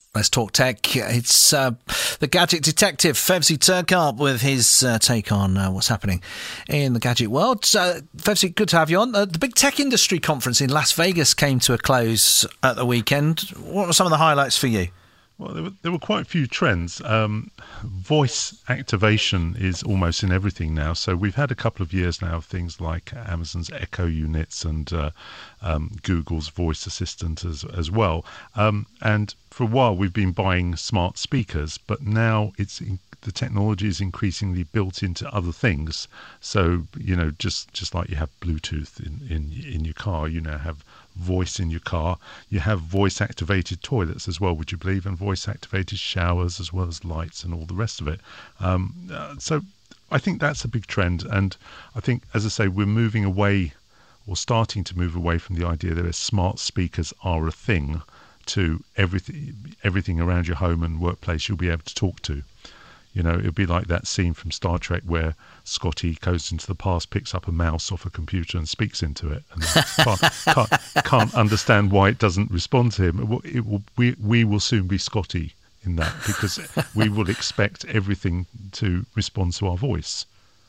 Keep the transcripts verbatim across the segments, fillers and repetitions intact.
Let's talk tech. It's uh, the gadget detective, Fevzi Turkarp, with his uh, take on uh, what's happening in the gadget world. Uh, Fevzi, good to have you on. Uh, the big tech industry conference in Las Vegas came to a close at the weekend. What were some of the highlights for you? Well, there were, there were quite a few trends. Um, voice activation is almost in everything now. So we've had a couple of years now of things like Amazon's Echo units and uh, um, Google's voice assistant as, as well. Um, and for a while we've been buying smart speakers, but now it's in, the technology is increasingly built into other things. So, you know, just, just like you have Bluetooth in, in, in your car, you now have voice in your car. You have voice activated toilets as well, would you believe, and voice activated showers as well as lights and all the rest of it. Um, uh, so I think that's a big trend, and I think, as I say, we're moving away or starting to move away from the idea that smart speakers are a thing to everything everything around your home and workplace you'll be able to talk to. You know, it'd be like that scene from Star Trek where Scotty goes into the past, picks up a mouse off a computer and speaks into it, and can't, can't, can't understand why it doesn't respond to him. It will, it will, we, we will soon be Scotty in that, because we will expect everything to respond to our voice.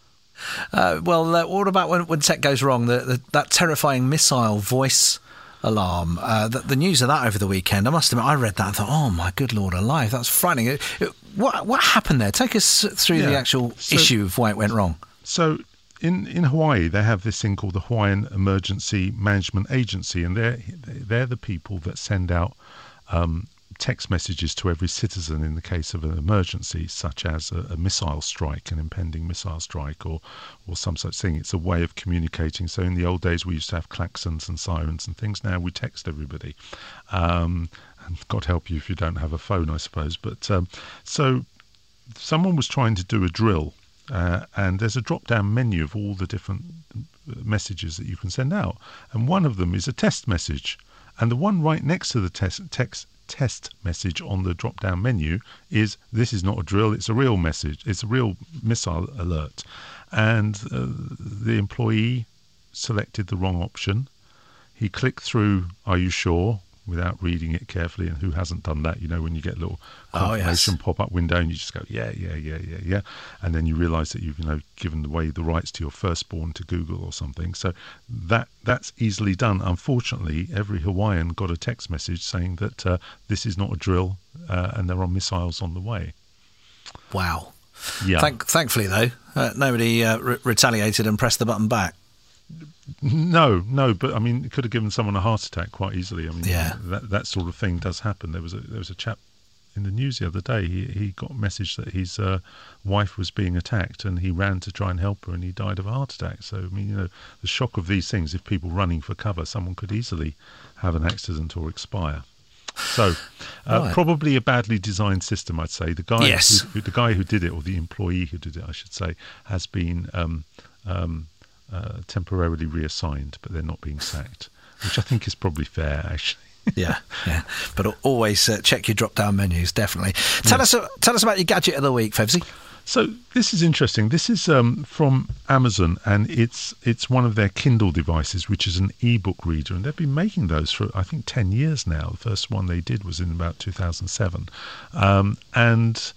Uh, well, uh, what about when, when tech goes wrong? The, the, that terrifying missile voice alarm. Uh, the, the news of that over the weekend, I must admit, I read that and thought, oh my good Lord alive, that's frightening. It, it, what what happened there? Take us through yeah. the actual so, issue of why it went wrong. So in, in Hawaii, they have this thing called the Hawaiian Emergency Management Agency, and they're, they're the people that send out um, text messages to every citizen in the case of an emergency, such as a, a missile strike, an impending missile strike, or or some such thing. It's a way of communicating. So in the old days, we used to have klaxons and sirens and things. Now we text everybody. Um, and God help you if you don't have a phone, I suppose. But um, so someone was trying to do a drill, uh, and there's a drop-down menu of all the different messages that you can send out, and one of them is a test message, and the one right next to the test text test message on the drop-down menu is, this is not a drill, it's a real message, it's a real missile alert. And uh, the employee selected the wrong option. He clicked through, are you sure, without reading it carefully, and who hasn't done that? You know, when you get a little confirmation oh, yes. pop-up window and you just go, yeah, yeah, yeah, yeah, yeah, and then you realise that you've, you know, given away the rights to your firstborn to Google or something. So that that's easily done. Unfortunately, every Hawaiian got a text message saying that uh, this is not a drill, uh, and there are missiles on the way. Wow. Yeah. Thank, thankfully, though, uh, nobody uh, re- retaliated and pressed the button back. No, no, but I mean, it could have given someone a heart attack quite easily. I mean, yeah. that that sort of thing does happen. There was a there was a chap in the news the other day. He he got a message that his uh, wife was being attacked, and he ran to try and help her, and he died of a heart attack. So I mean, you know, the shock of these things. If people running for cover, someone could easily have an accident or expire. So, uh, right. probably a badly designed system, I'd say. The guy, yes. who, the guy who did it, or the employee who did it, I should say, has been um, um, uh, temporarily reassigned, but they're not being sacked, which I think is probably fair, actually. yeah, yeah. But always uh, check your drop-down menus, definitely. Tell yeah. us, uh, tell us about your gadget of the week, Fevzi. So this is interesting. This is um, from Amazon, and it's it's one of their Kindle devices, which is an e-book reader, and they've been making those for I think ten years now. The first one they did was in about two thousand seven, um, and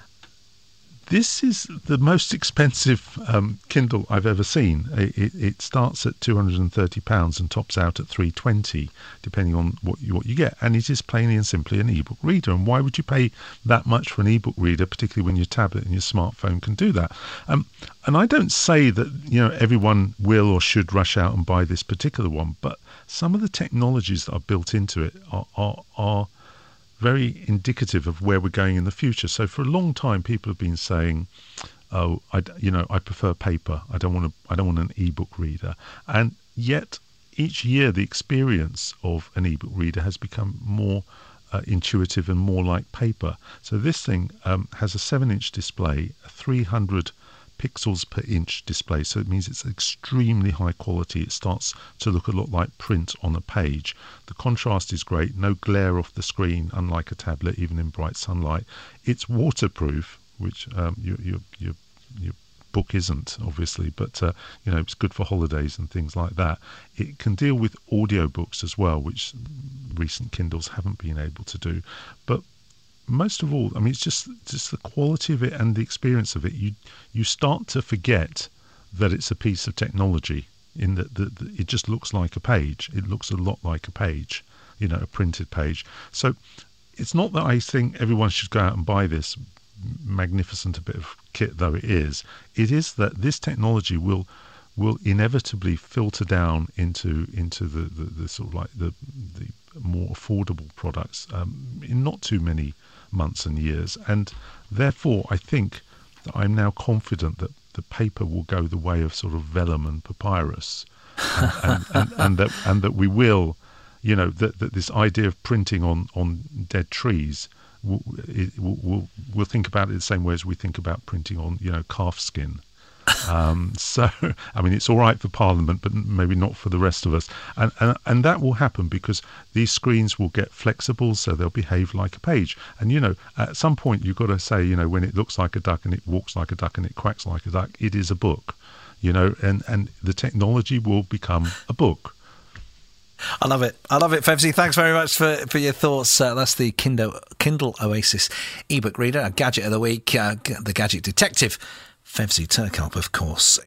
this is the most expensive um, Kindle I've ever seen. It, it, it starts at two hundred and thirty pounds and tops out at three hundred and twenty, depending on what you, what you get. And it is plainly and simply an e-book reader. And why would you pay that much for an e-book reader, particularly when your tablet and your smartphone can do that? Um, and I don't say that, you know, everyone will or should rush out and buy this particular one, but some of the technologies that are built into it are are, are very indicative of where we're going in the future. So for a long time, people have been saying, "Oh, I, you know, I prefer paper. I don't want to. I don't want an e-book reader." And yet, each year, the experience of an e-book reader has become more uh, intuitive and more like paper. So this thing um, has a seven-inch display, a three hundred pixels per inch display, so it means it's extremely high quality. It starts to look a lot like print on a page. The contrast is great, no glare off the screen, unlike a tablet, even in bright sunlight. It's waterproof, which um, your, your your your book isn't, obviously, but uh, you know, it's good for holidays and things like that. It can deal with audiobooks as well, which recent Kindles haven't been able to do. But most of all, I mean, it's just just the quality of it and the experience of it. You you start to forget that it's a piece of technology, in that the, the, it just looks like a page. It looks a lot like a page, you know, a printed page. So it's not that I think everyone should go out and buy this magnificent a bit of kit though it is. It is that this technology will will inevitably filter down into into the, the, the sort of like the the more affordable products um, in not too many months and years, and therefore I think that I'm now confident that the paper will go the way of sort of vellum and papyrus, and, and, and, and that and that we will, you know, that, that this idea of printing on, on dead trees, we'll, it, we'll, we'll think about it the same way as we think about printing on, you know, calf skin. Um, so, I mean, it's all right for Parliament, but maybe not for the rest of us. And, and and that will happen because these screens will get flexible, so they'll behave like a page. And, you know, at some point you've got to say, you know, when it looks like a duck and it walks like a duck and it quacks like a duck, it is a book, you know, and, and the technology will become a book. I love it. I love it, Fevsy. Thanks very much for, for your thoughts. Uh, that's the Kindle, Kindle Oasis ebook reader, a gadget of the week, uh, the gadget detective, Fevsy Turkalp, of course.